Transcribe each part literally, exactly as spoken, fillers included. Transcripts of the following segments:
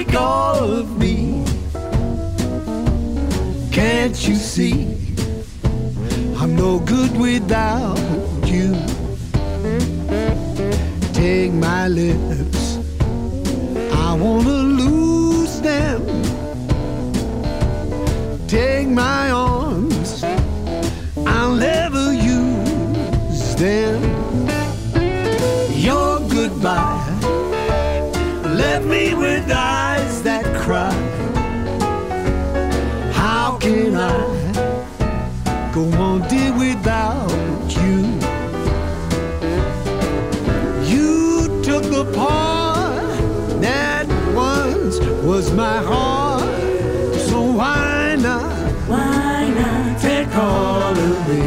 take all of me. Can't you see I'm no good without you? Take my lips, I wanna lose them. Take my arms, I'll never use them. Your goodbye left me with eyes that cry. How can I go on, dear, without you? You took the part that once was my heart. So why not, why not take all of me?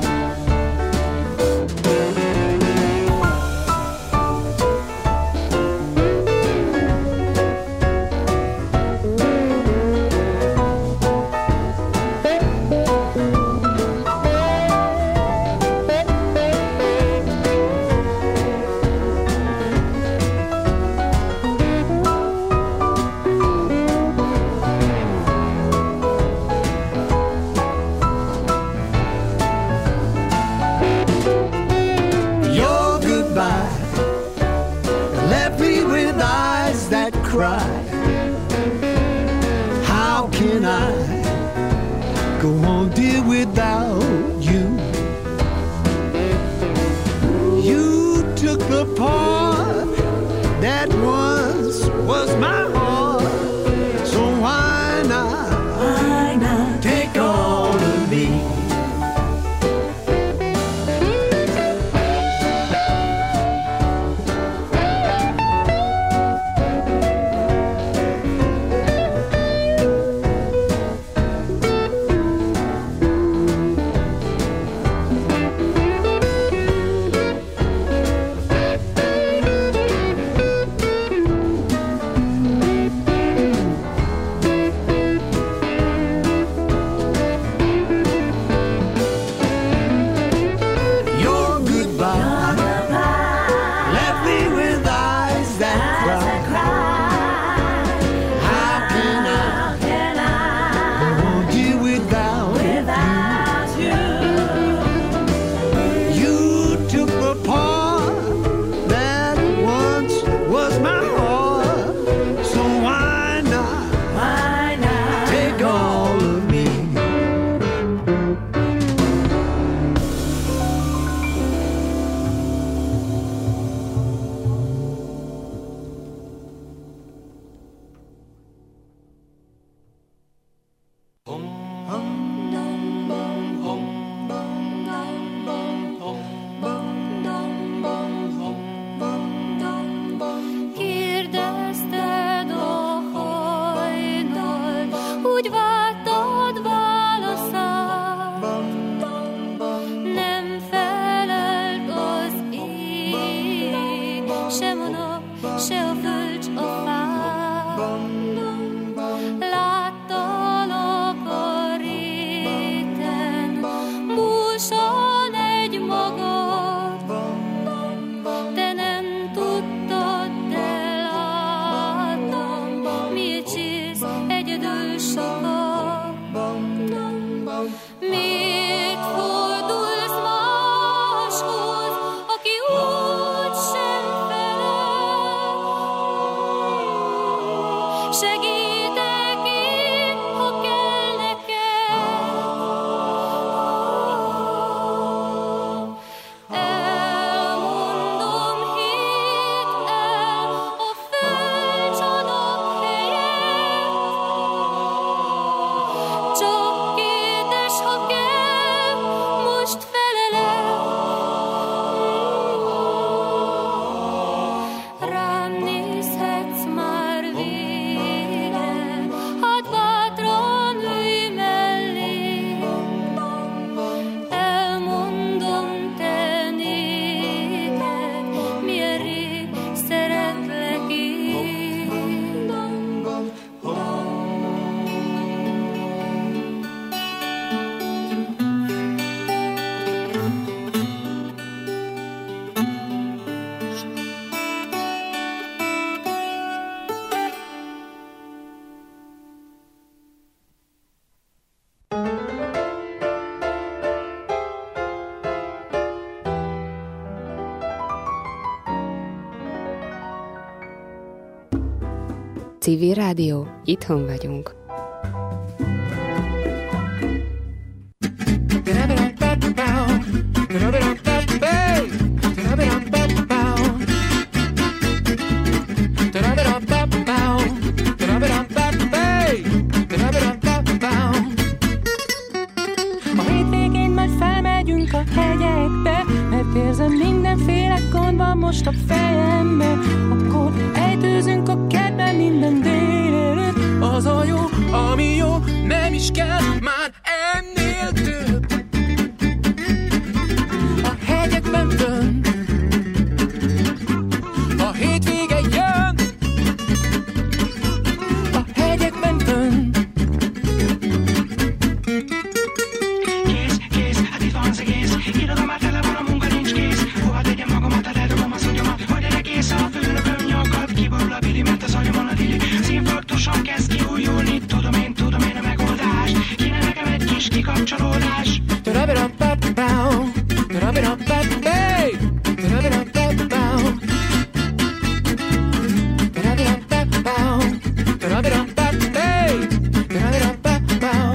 Cry. How can I go on, dear, without you? You took the part that once was my heart. So why not, why not take all of me? Civil Rádió, itthon vagyunk. A hétvégén már felmegyünk a hegyekbe, mert érzem, mindenféle gond van most a fejembe. Akkor ejtőzünk a kertben minden délelőtt. Az a jó, ami jó, nem is kell már ennél több. A hegyekben fönn, a hétvége jön. A hegyekben fönn. Kész, kész, hát itt van az egész. Irodom már tele van, a munka nincs kész. Hova tegyem magamat, hát eldobom az agyamat. Hogy egész a főnököm nyakad. Kiborul a bili, mert az agyamon a dili. Az infarktusom kezd kiújulni. Tudom én, tudom én a megoldás. Kéne nekem egy kis kikapcsolódás. Tarabirapapapau, tarabirapapapay, tarabirapapapau, tarabirapapapau, tarabirapapapay, tarabirapapapau.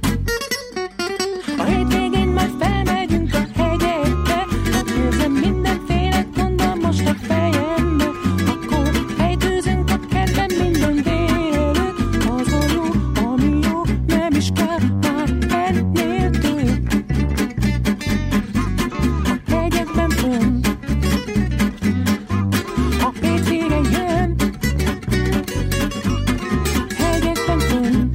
A hétvégén már felmegyünk a hegyekbe, hát érzem, mindenféle gond van most a fejembe. Akkor ejtőzünk a kertben minden délelőtt. Az a jó, ami jó, nem is kell már ennél több. A hegyekben fönn, a hétvége jön. Hegyekben fönn.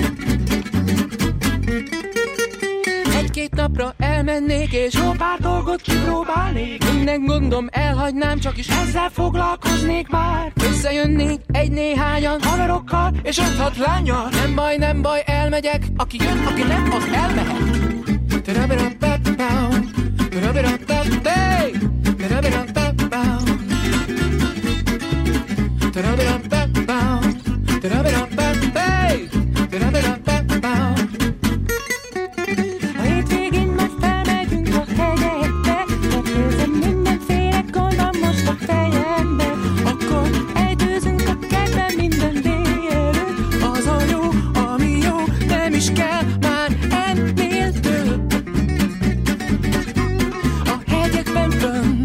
Egy-két napra elmennék és jó pár dolgot kipróbálnék. Minden gondom elhagynám, csak is ezzel foglalkoznék már. Összejönnék egy-néhányan haverokkal és öt-hat lányal. Nem baj, nem baj, elmegyek. Aki jön, aki nem, az elmehet. Tarabirapapapau, tarabirapapapay, tarabirapapapau, tarabirapapapau, tarabirapapapay, tarabirapapapau. A hétvégén már felmegyünk a hegyekbe, mert érzem, mindenféle gond van most a fejembe. Akkor ejtőzünk a kertben minden délelőtt. Az a jó, ami jó, nem is kell már ennél több. A hegyekben fönn,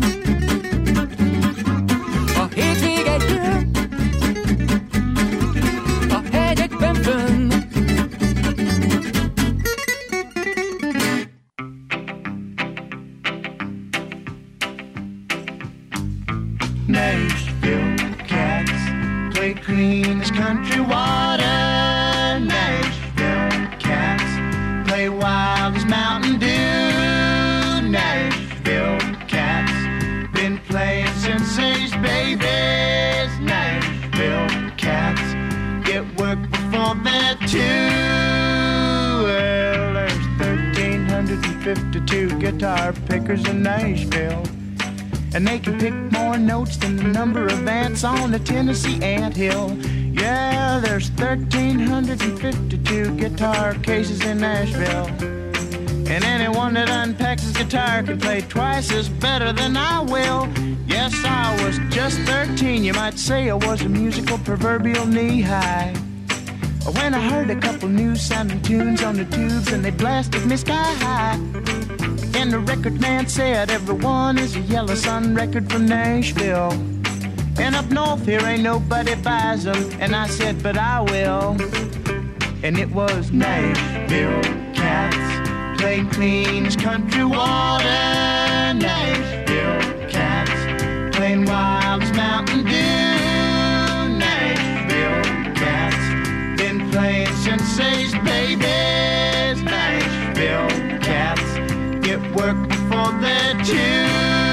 a hétvége jön. A hegyekben fönn. Nashville cats play clean as country water. Nashville cats play wild as Mountain Dew. Nashville cats been playing since they's babies. Nashville cats get work before they're two. Well, there's one thousand three hundred fifty-two guitar pickers in Nashville, and they can pick more notes than the number of ants on the Tennessee anthill. Yeah, there's one thousand three hundred fifty-two guitar cases in Nashville, and anyone that unpacks his guitar can play twice as better than I will. Yes, I was just thirteen, you might say I was a musical proverbial knee-high, when I heard a couple new sounding tunes on the tubes and they blasted me sky high. And the record man said everyone is a Yellow Sun record from Nashville, and up north here ain't nobody buys them. And I said, but I will. And it was Nashville cats play clean as country water. Nashville cats playing wild as Mountain Dew. Nashville cats been playing since they's babies. Nashville cats get work before they're two.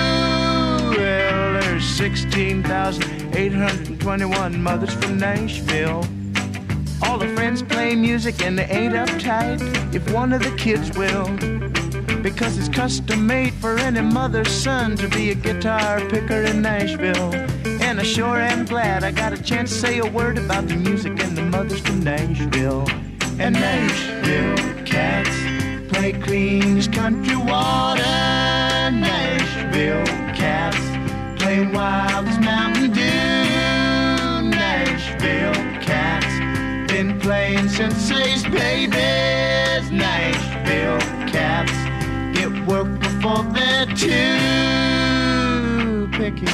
Well, there's sixteen thousand eight hundred twenty-one mothers from Nashville. All the friends play music and they ain't uptight if one of the kids will, because it's custom made for any mother's son to be a guitar picker in Nashville. And I sure am glad I got a chance to say a word about the music and the mothers from Nashville. And Nashville cats play clean as country water. Nashville cats play wild as Mountain Dew. Nashville cats playing Sensei's babies. Nashville cats get work before they're too picky.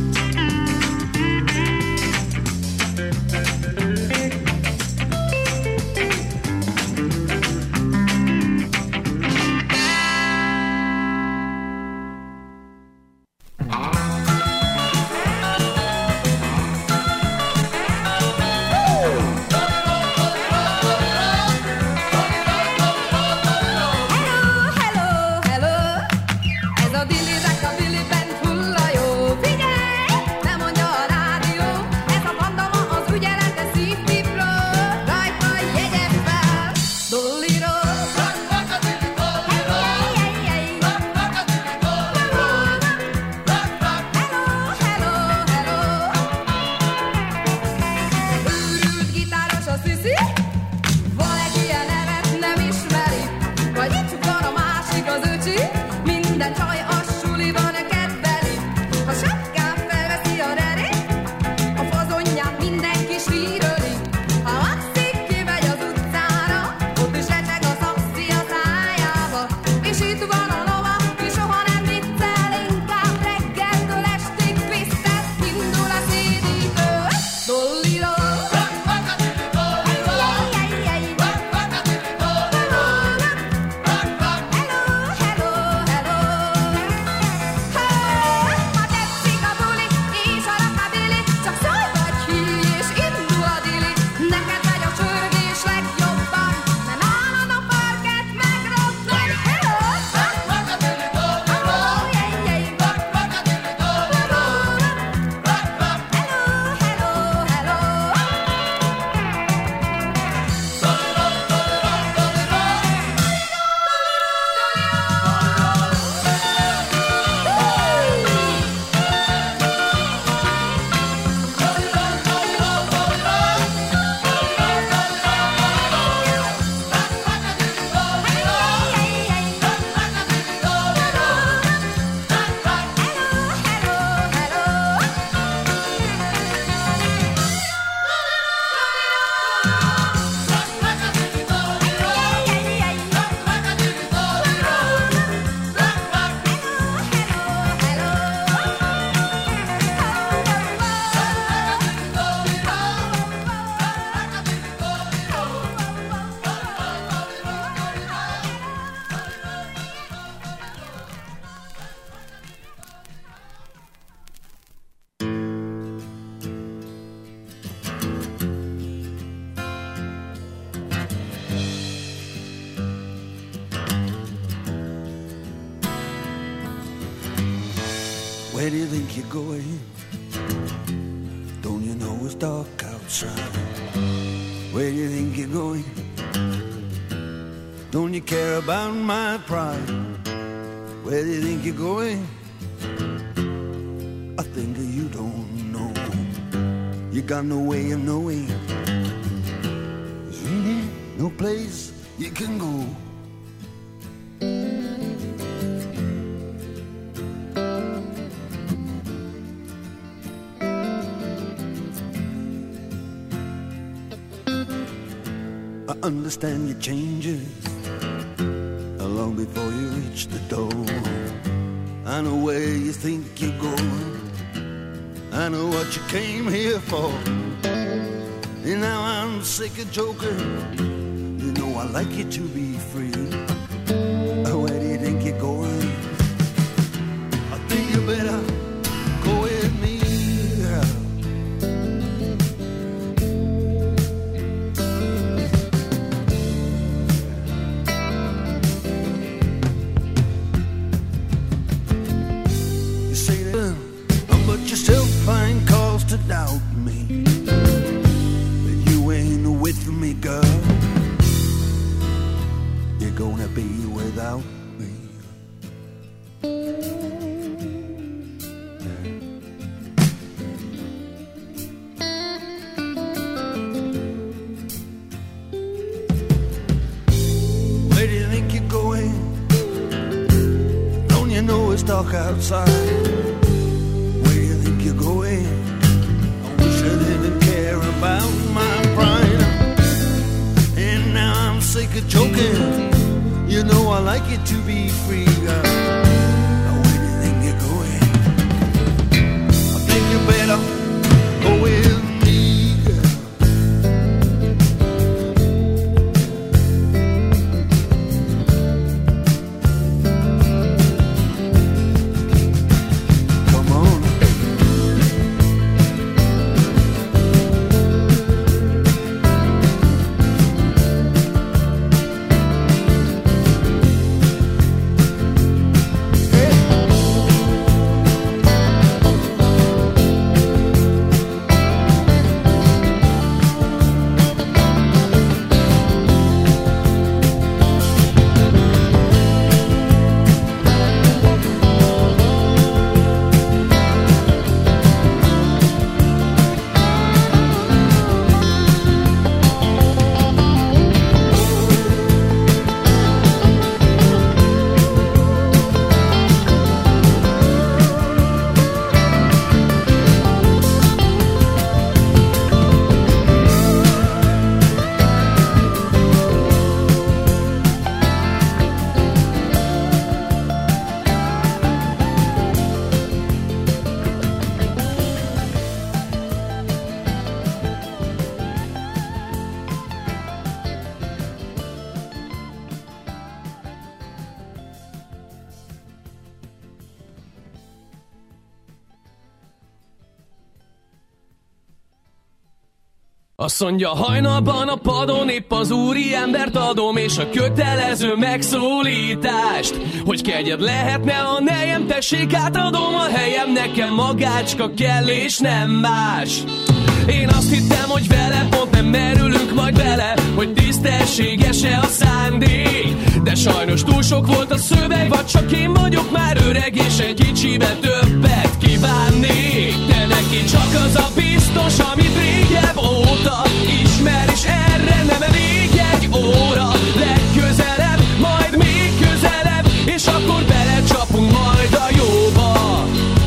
Where do you think you're going? Don't you know it's dark outside? Where do you think you're going? Don't you care about my pride? Where do you think you're going? I think you don't know. You got no way of knowing. There's really no place you can go. I understand your changes long before you reach the door. I know where you think you're going. I know what you came here for. And now I'm sick of joking. You know I like you to be free. Where do you think you're going? I think you better go with me. Find cause to doubt me, but you ain't with me, girl. You're gonna be without me. Where do you think you're going? Don't you know it's dark outside? Going. I wish I didn't care about my pride. you're choking. You know I like it to be free, girl. Now where do you think you're going? I think you better go with me, girl. Come on. Azt mondja, hajnalban a padon épp az úri embert adom, és a kötelező megszólítást, hogy kegyed lehetne, a nejem, tessék, átadom a helyem, nekem magácska kell, és nem más. Én azt hittem, hogy vele pont nem merülünk majd bele, hogy tisztességes-e a szándék, de sajnos túl sok volt a szöveg, vagy csak én vagyok már öreg, és egy kicsibe többet kívánnék. De neki csak az a biztos, amit régebb óta ismer, és erre nem elég egy óra. Legközelebb, majd még közelebb, és akkor belecsapunk majd a jóba.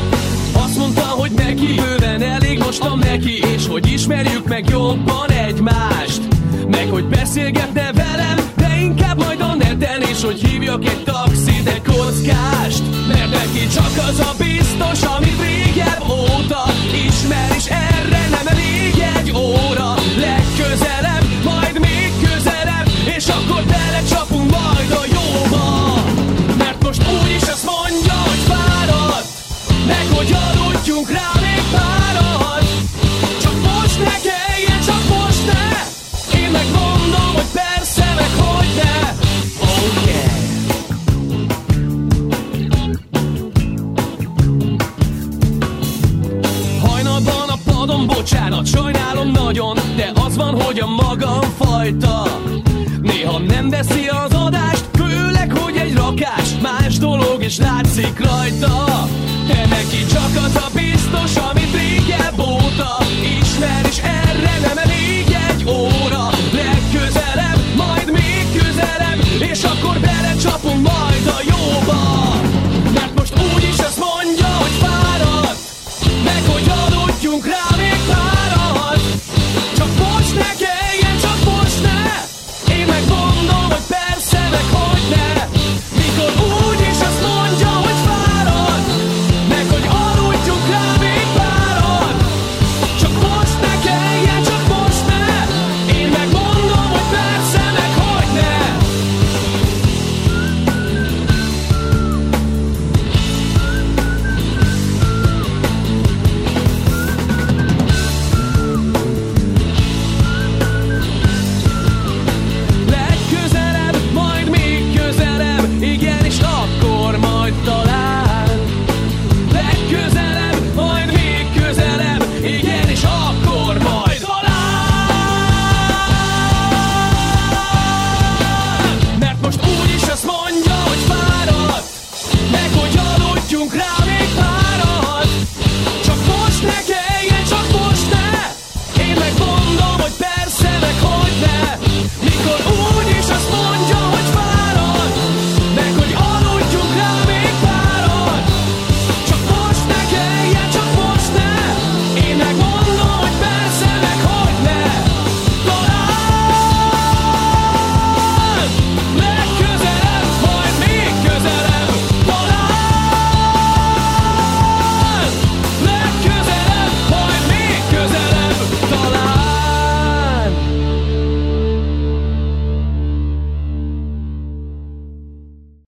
Azt mondta, hogy neki bőven elég, mostam neki, és hogy ismerjük meg jobban egymást, meg hogy beszélgetne velem, de inkább majd a neten, és hogy hívjak egy taxit, egy kockást, mert neki csak az a biztos, amit régebb óta ismer, és erre nem elég egy óra. Legközelebb, majd még közelebb, és akkor belecsapunk majd a jóba. Mert most úgyis azt mondja, hogy fáradt, meg hogy aludjunk rá még párat. Csak most ne kelljen, csak most ne. Én megmondom, hogy persze, meg hogy ne. Oh yeah. Hajnalban a padon, bocsánat, sajnálom nagyon, de az van, hogy a magam fajta néha nem veszi az adást, főleg, hogy egy rakás más dolog, és látszik rajta. De neki csak az a biztos, amit régebb óta ismer, és erre nem elég egy óra. Legközelebb, majd még közelebb, és akkor belecsapunk majd a jóba. Mert most úgyis azt mondja, hogy fáradt, meg hogy aludjunk rá még párat. Csak most ne kelljen, csak most ne. Én megmondom, hogy persze, meg hogy ne. Mikor úgyis azt mondja, hogy fáradt, meg hogy aludjunk rá még párat.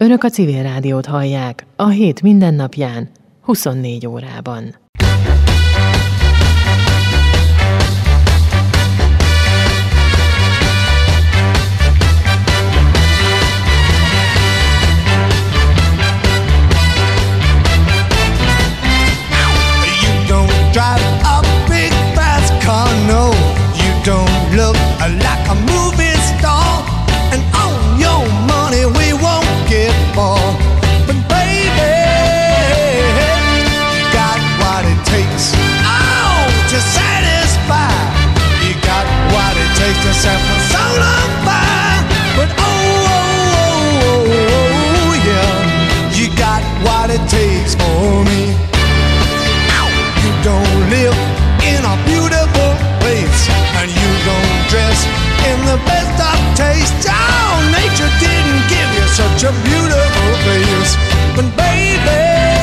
Önök a Civil Rádiót hallják a hét mindennapján, huszonnégy órában. Drive a big fast car, no, you don't look like a movie star, and on your money we won't get more. But baby, you got what it takes, oh, to satisfy. You got what it takes to set my soul on fire. But oh, oh, oh, oh, yeah, you got what it takes for me. Don't live in a beautiful place, and you don't dress in the best of taste. Oh, nature didn't give you such a beautiful face. But baby,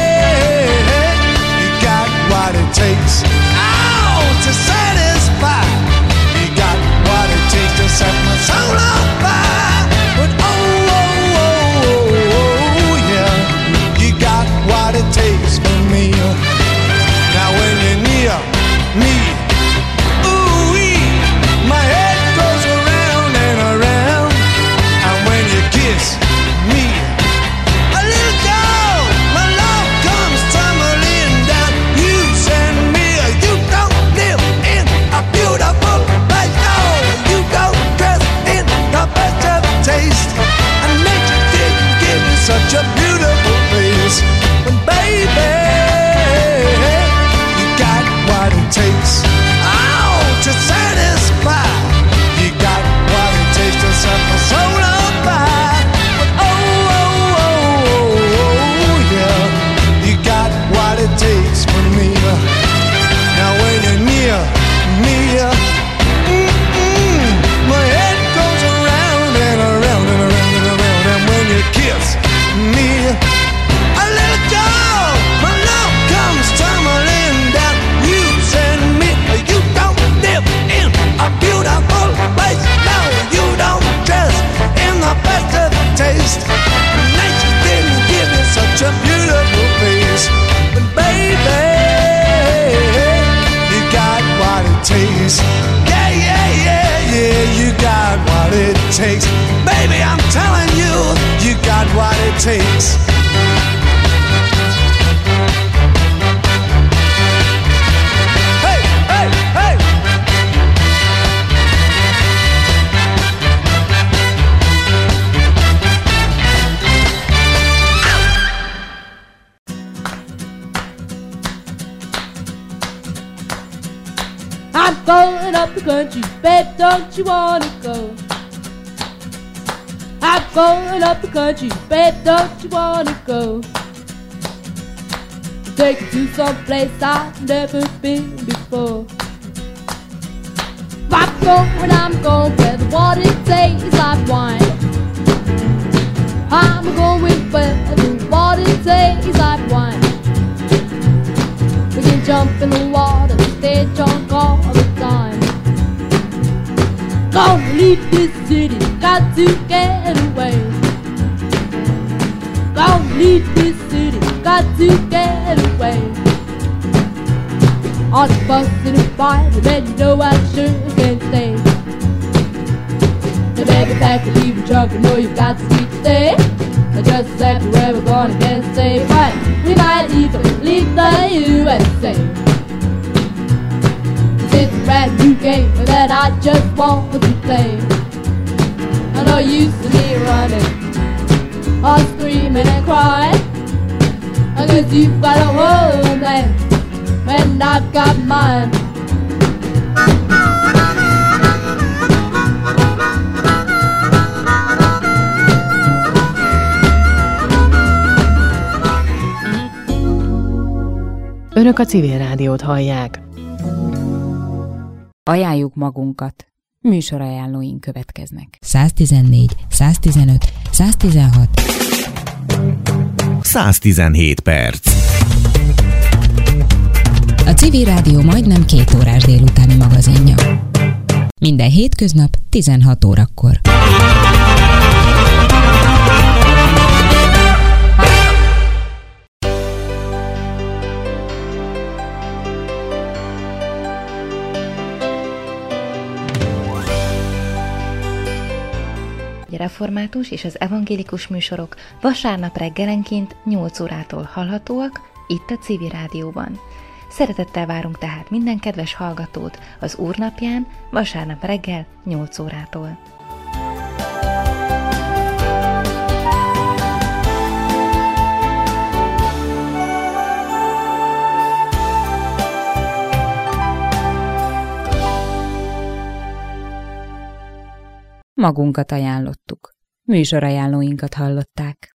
you got what it takes, oh, to satisfy. You got what it takes to set my soul on fire. But oh, oh, oh, oh, oh, yeah, you got what it takes for me. Now when you're near me, ooh-wee, my head goes around and around. And when you kiss me, a little girl, my love comes tumbling down. You send me, you don't live in a beautiful place. No, you don't dress in the best of taste. And nature didn't give you such a beautiful face. But baby, what it takes, oh, to satisfy. You got what it takes to set my soul on fire. But oh, oh, oh, oh, oh, yeah, you got what it takes for me. Now when you're near me, mm-mm, my head goes around and around and around and around. And when you kiss me, a little girl, my love comes tumbling down. You don't live in a beautiful place. No, you don't dress in the best of taste. Nature didn't give you such a beautiful face. But baby, you got what it takes. Yeah, yeah, yeah, yeah, you got what it takes. Baby, I'm telling you, you got what it takes. I'm going up the country, babe, don't you wanna go? I'm going up the country, babe, don't you wanna go? Take you to some place I've never been before. I'm going, I'm going where the water tastes like wine. I'm going where the water tastes like wine. We can jump in the water, stay drunk all the time. Gonna leave this city, got to get away. Gonna leave this city, got to get away. All the fussing and fighting, and you know I sure can't stay. The baby pack and leave the trunk, you know you've got to stay. Just exactly where we're gonna get safe, but we might even leave the U S A. It's a brand new game that I just want to play. I know you see me running, all screaming and crying. I guess you've got a whole man, and I've got mine. Önök a Civil Rádiót hallják. Ajánljuk magunkat. Műsorajánlóink következnek. száztizennégy, száztizenöt, száztizenhat. száztizenhét perc. A Civil Rádió majdnem két órás délutáni magazinja. Minden hétköznap tizenhat órakor. református és az evangélikus műsorok vasárnap reggelenként nyolc órától hallhatóak itt a Civil Rádióban. Szeretettel várunk tehát minden kedves hallgatót az Úrnapján vasárnap reggel nyolc órától. Magunkat ajánlottuk. Műsorajánlóinkat hallották.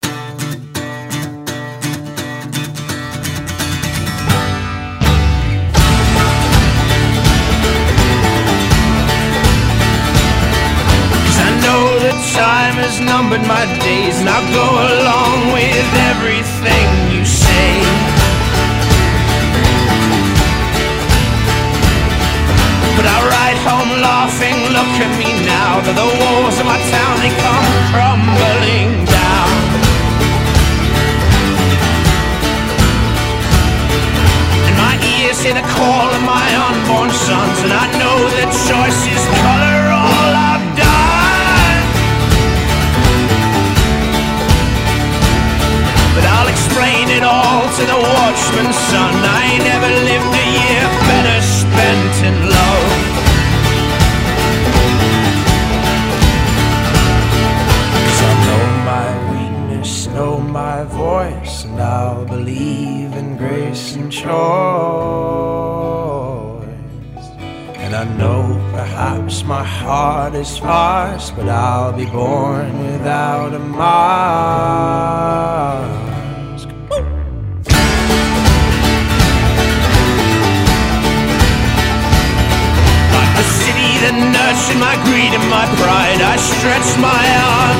Time has numbered my days, and I'll go along with everything you say. But I ride home laughing, look at me now, that the walls of my town, they come crumbling down. And my ears hear the call of my unborn sons, and I know that choice is color all I've done. But I'll explain it all to the watchman's son. I ain't never lived a year better spent in love. Cause I know my weakness, know my voice, and I'll believe in grace and choice. And I know perhaps my heart is sparse, but I'll be born without a mask. Like the city that nurtured my greed and my pride, I stretched my arms